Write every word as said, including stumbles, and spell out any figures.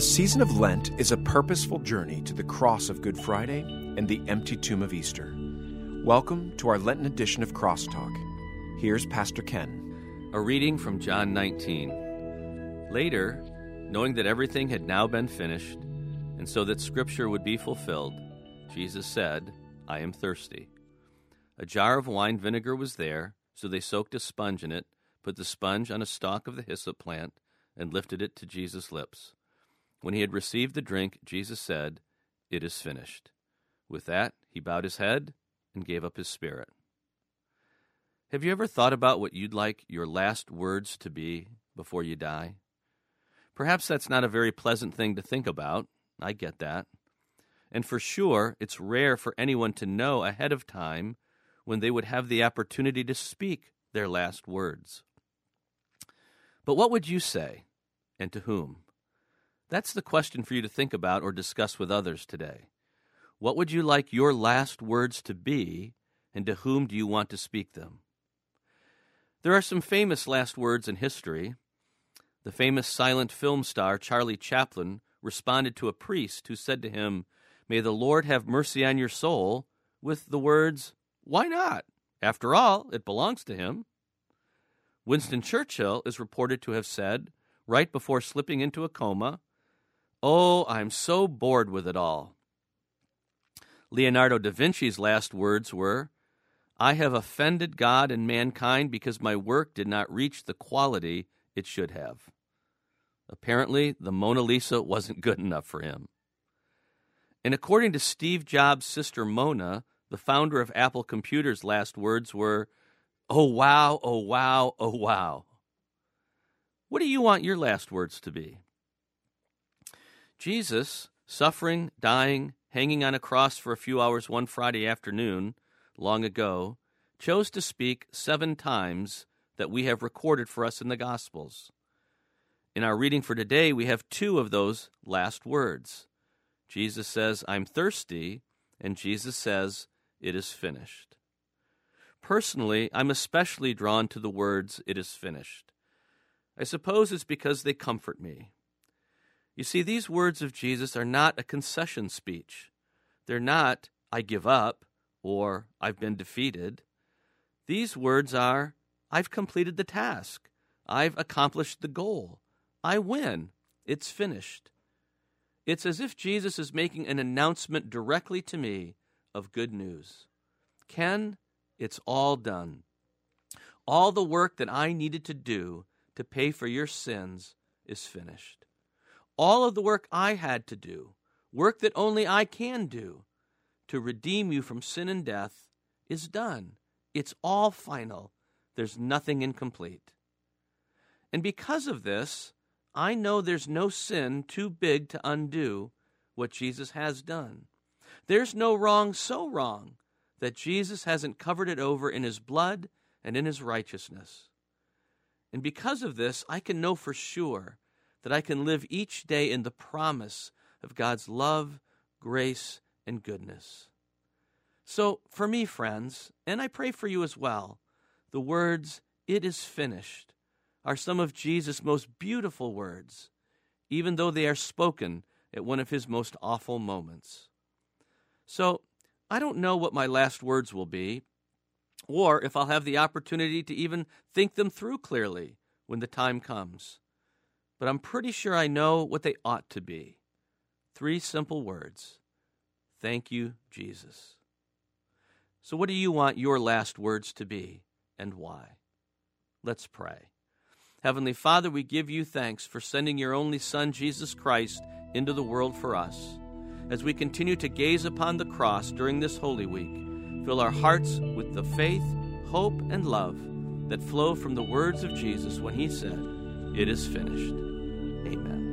season of Lent is a purposeful journey to the cross of Good Friday and the empty tomb of Easter. Welcome to our Lenten edition of Crosstalk. Here's Pastor Ken. A reading from John nineteen. Later, knowing that everything had now been finished, and so that Scripture would be fulfilled, Jesus said, "I am thirsty." A jar of wine vinegar was there, so they soaked a sponge in it, put the sponge on a stalk of the hyssop plant, and lifted it to Jesus' lips. When he had received the drink, Jesus said, "It is finished." With that, he bowed his head and gave up his spirit. Have you ever thought about what you'd like your last words to be before you die? Perhaps that's not a very pleasant thing to think about. I get that. And for sure, it's rare for anyone to know ahead of time when they would have the opportunity to speak their last words. But what would you say, and to whom? That's the question for you to think about or discuss with others today. What would you like your last words to be, and to whom do you want to speak them? There are some famous last words in history. The famous silent film star Charlie Chaplin responded to a priest who said to him, "May the Lord have mercy on your soul," with the words, "Why not? After all, it belongs to him." Winston Churchill is reported to have said, right before slipping into a coma, "Oh, I'm so bored with it all." Leonardo da Vinci's last words were, "I have offended God and mankind because my work did not reach the quality it should have." Apparently, the Mona Lisa wasn't good enough for him. And according to Steve Jobs' sister Mona, the founder of Apple Computers' last words were, "Oh wow, oh wow, oh wow." What do you want your last words to be? Jesus, suffering, dying, hanging on a cross for a few hours one Friday afternoon, long ago, chose to speak seven times that we have recorded for us in the Gospels. In our reading for today, we have two of those last words. Jesus says, "I'm thirsty," and Jesus says, "It is finished." Personally, I'm especially drawn to the words, "It is finished." I suppose it's because they comfort me. You see, these words of Jesus are not a concession speech. They're not, "I give up," or "I've been defeated." These words are, "I've completed the task. I've accomplished the goal. I win. It's finished." It's as if Jesus is making an announcement directly to me of good news. Ken, it's all done. All the work that I needed to do to pay for your sins is finished. All of the work I had to do, work that only I can do, to redeem you from sin and death, is done. It's all final. There's nothing incomplete. And because of this, I know there's no sin too big to undo what Jesus has done. There's no wrong so wrong that Jesus hasn't covered it over in his blood and in his righteousness. And because of this, I can know for sure that I can live each day in the promise of God's love, grace, and goodness. So for me, friends, and I pray for you as well, the words, "It is finished," are some of Jesus' most beautiful words, even though they are spoken at one of his most awful moments. So I don't know what my last words will be, or if I'll have the opportunity to even think them through clearly when the time comes. But I'm pretty sure I know what they ought to be. Three simple words. Thank you, Jesus. So what do you want your last words to be, and why? Let's pray. Heavenly Father, we give you thanks for sending your only Son, Jesus Christ, into the world for us. As we continue to gaze upon the cross during this Holy Week, fill our hearts with the faith, hope, and love that flow from the words of Jesus when he said, "It is finished." Amen.